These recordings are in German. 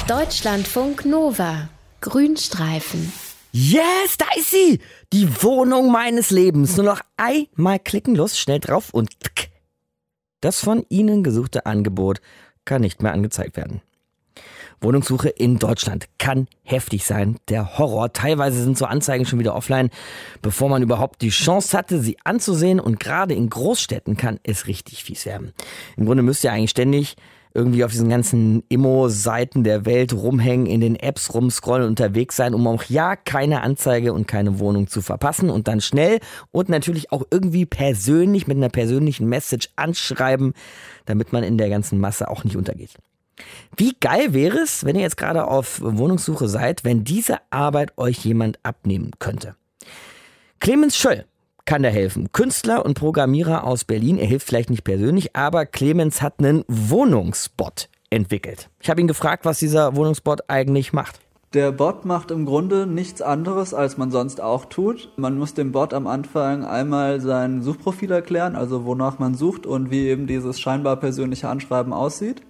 Deutschlandfunk Nova. Grünstreifen. Yes, da ist sie! Die Wohnung meines Lebens. Nur noch einmal klicken, los, schnell drauf und tsk. Das von Ihnen gesuchte Angebot kann nicht mehr angezeigt werden. Wohnungssuche in Deutschland kann heftig sein. Der Horror. Teilweise sind so Anzeigen schon wieder offline, bevor man überhaupt die Chance hatte, sie anzusehen. Und gerade in Großstädten kann es richtig fies werden. Im Grunde müsst ihr eigentlich ständig irgendwie auf diesen ganzen Immo-Seiten der Welt rumhängen, in den Apps rumscrollen, unterwegs sein, um auch ja keine Anzeige und keine Wohnung zu verpassen und dann schnell und natürlich auch irgendwie persönlich mit einer persönlichen Message anschreiben, damit man in der ganzen Masse auch nicht untergeht. Wie geil wäre es, wenn ihr jetzt gerade auf Wohnungssuche seid, wenn diese Arbeit euch jemand abnehmen könnte? Clemens Schöll kann da helfen. Künstler und Programmierer aus Berlin. Er hilft vielleicht nicht persönlich, aber Clemens hat einen Wohnungsbot entwickelt. Ich habe ihn gefragt, was dieser Wohnungsbot eigentlich macht. Der Bot macht im Grunde nichts anderes, als man sonst auch tut. Man muss dem Bot am Anfang einmal sein Suchprofil erklären, also wonach man sucht und wie eben dieses scheinbar persönliche Anschreiben aussieht.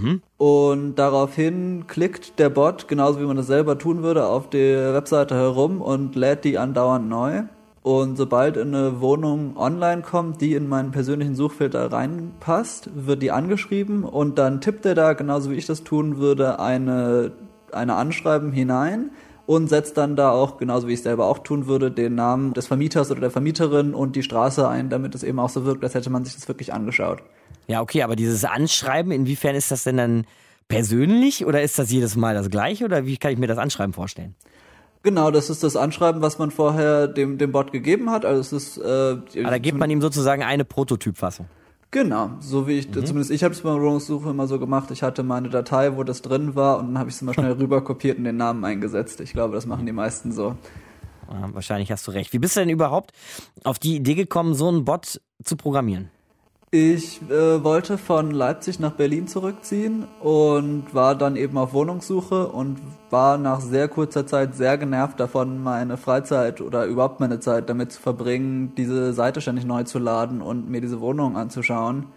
Und daraufhin klickt der Bot, genauso wie man das selber tun würde, auf der Webseite herum und lädt die andauernd neu. Und sobald eine Wohnung online kommt, die in meinen persönlichen Suchfilter reinpasst, wird die angeschrieben und dann tippt er da, genauso wie ich das tun würde, eine Anschreiben hinein und setzt dann da auch, genauso wie ich es selber auch tun würde, den Namen des Vermieters oder der Vermieterin und die Straße ein, damit es eben auch so wirkt, als hätte man sich das wirklich angeschaut. Ja, okay, aber dieses Anschreiben, inwiefern ist das denn dann persönlich oder ist das jedes Mal das Gleiche oder wie kann ich mir das Anschreiben vorstellen? Genau, das ist das Anschreiben, was man vorher dem Bot gegeben hat. Also es ist, da gibt man ihm sozusagen eine Prototypfassung. Genau, so wie ich, zumindest ich habe es bei der Wohnungssuche immer so gemacht. Ich hatte meine Datei, wo das drin war und dann habe ich es immer schnell rüber kopiert und den Namen eingesetzt. Ich glaube, das machen die meisten so. Ja, wahrscheinlich hast du recht. Wie bist du denn überhaupt auf die Idee gekommen, so einen Bot zu programmieren? Ich wollte von Leipzig nach Berlin zurückziehen und war dann eben auf Wohnungssuche und war nach sehr kurzer Zeit sehr genervt davon, meine Freizeit oder überhaupt meine Zeit damit zu verbringen, diese Seite ständig neu zu laden und mir diese Wohnung anzuschauen.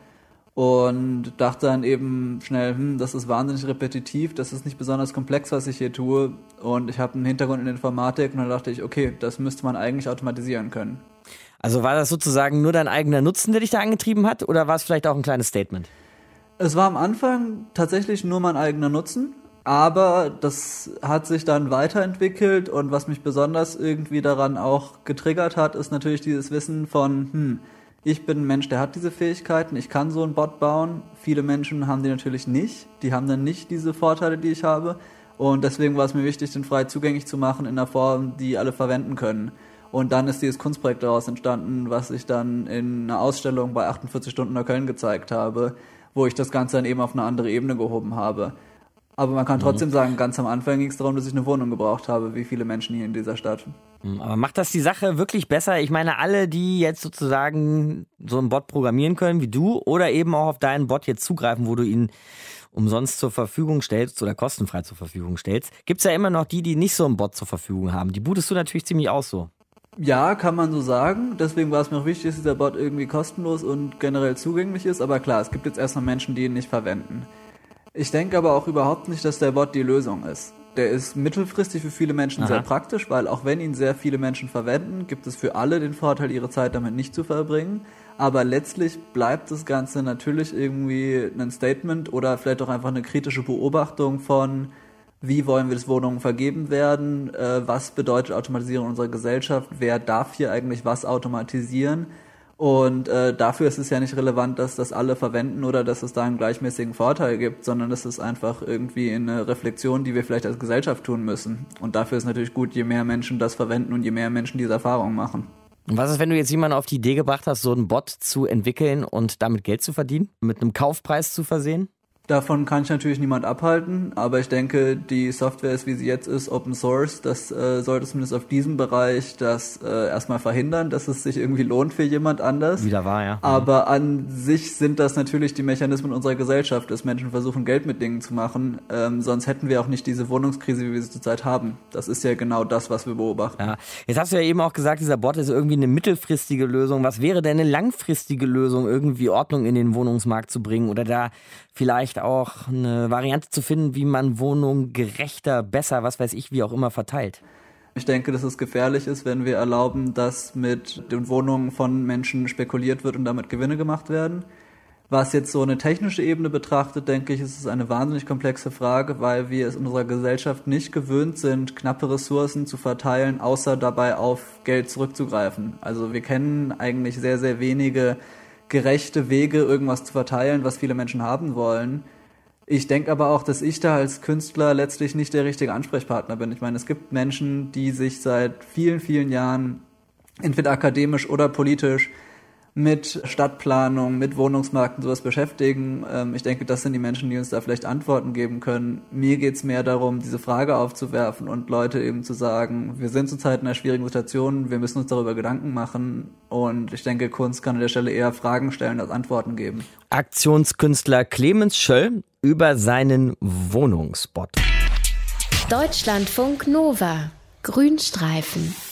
Und dachte dann eben schnell, das ist wahnsinnig repetitiv, das ist nicht besonders komplex, was ich hier tue. Und ich habe einen Hintergrund in Informatik und dann dachte ich, okay, das müsste man eigentlich automatisieren können. Also war das sozusagen nur dein eigener Nutzen, der dich da angetrieben hat, oder war es vielleicht auch ein kleines Statement? Es war am Anfang tatsächlich nur mein eigener Nutzen, aber das hat sich dann weiterentwickelt und was mich besonders irgendwie daran auch getriggert hat, ist natürlich dieses Wissen von, ich bin ein Mensch, der hat diese Fähigkeiten, ich kann so einen Bot bauen. Viele Menschen haben die natürlich nicht, die haben dann nicht diese Vorteile, die ich habe und deswegen war es mir wichtig, den frei zugänglich zu machen in einer Form, die alle verwenden können. Und dann ist dieses Kunstprojekt daraus entstanden, was ich dann in einer Ausstellung bei 48 Stunden in Köln gezeigt habe, wo ich das Ganze dann eben auf eine andere Ebene gehoben habe. Aber man kann trotzdem sagen, ganz am Anfang ging es darum, dass ich eine Wohnung gebraucht habe, wie viele Menschen hier in dieser Stadt. Aber macht das die Sache wirklich besser? Ich meine, alle, die jetzt sozusagen so einen Bot programmieren können wie du oder eben auch auf deinen Bot jetzt zugreifen, wo du ihn umsonst zur Verfügung stellst oder kostenfrei zur Verfügung stellst, gibt's ja immer noch die nicht so einen Bot zur Verfügung haben. Die bootest du natürlich ziemlich aus so. Ja, kann man so sagen. Deswegen war es mir auch wichtig, dass dieser Bot irgendwie kostenlos und generell zugänglich ist. Aber klar, es gibt jetzt erstmal Menschen, die ihn nicht verwenden. Ich denke aber auch überhaupt nicht, dass der Bot die Lösung ist. Der ist mittelfristig für viele Menschen sehr praktisch, weil auch wenn ihn sehr viele Menschen verwenden, gibt es für alle den Vorteil, ihre Zeit damit nicht zu verbringen. Aber letztlich bleibt das Ganze natürlich irgendwie ein Statement oder vielleicht auch einfach eine kritische Beobachtung von, wie wollen wir, dass Wohnungen vergeben werden, was bedeutet Automatisierung in unserer Gesellschaft, wer darf hier eigentlich was automatisieren und dafür ist es ja nicht relevant, dass das alle verwenden oder dass es da einen gleichmäßigen Vorteil gibt, sondern es ist einfach irgendwie eine Reflexion, die wir vielleicht als Gesellschaft tun müssen und dafür ist natürlich gut, je mehr Menschen das verwenden und je mehr Menschen diese Erfahrung machen. Und was ist, wenn du jetzt jemanden auf die Idee gebracht hast, so einen Bot zu entwickeln und damit Geld zu verdienen, mit einem Kaufpreis zu versehen? Davon kann ich natürlich niemand abhalten, aber ich denke, die Software ist, wie sie jetzt ist, Open Source. Das sollte zumindest auf diesem Bereich das erstmal verhindern, dass es sich irgendwie lohnt für jemand anders. Wieder wahr, ja. Aber an sich sind das natürlich die Mechanismen unserer Gesellschaft, dass Menschen versuchen, Geld mit Dingen zu machen. Sonst hätten wir auch nicht diese Wohnungskrise, wie wir sie zurzeit haben. Das ist ja genau das, was wir beobachten. Ja. Jetzt hast du ja eben auch gesagt, dieser Bot ist irgendwie eine mittelfristige Lösung. Was wäre denn eine langfristige Lösung, irgendwie Ordnung in den Wohnungsmarkt zu bringen oder da vielleicht auch eine Variante zu finden, wie man Wohnungen gerechter, besser, was weiß ich, wie auch immer verteilt. Ich denke, dass es gefährlich ist, wenn wir erlauben, dass mit den Wohnungen von Menschen spekuliert wird und damit Gewinne gemacht werden. Was jetzt so eine technische Ebene betrachtet, denke ich, ist es eine wahnsinnig komplexe Frage, weil wir es in unserer Gesellschaft nicht gewöhnt sind, knappe Ressourcen zu verteilen, außer dabei auf Geld zurückzugreifen. Also wir kennen eigentlich sehr, sehr wenige gerechte Wege, irgendwas zu verteilen, was viele Menschen haben wollen. Ich denke aber auch, dass ich da als Künstler letztlich nicht der richtige Ansprechpartner bin. Ich meine, es gibt Menschen, die sich seit vielen, vielen Jahren entweder akademisch oder politisch mit Stadtplanung, mit Wohnungsmarkt und sowas beschäftigen. Ich denke, das sind die Menschen, die uns da vielleicht Antworten geben können. Mir geht's mehr darum, diese Frage aufzuwerfen und Leute eben zu sagen, wir sind zurzeit in einer schwierigen Situation, wir müssen uns darüber Gedanken machen. Und ich denke, Kunst kann an der Stelle eher Fragen stellen als Antworten geben. Aktionskünstler Clemens Schöll über seinen Wohnungsbot. Deutschlandfunk Nova. Grünstreifen.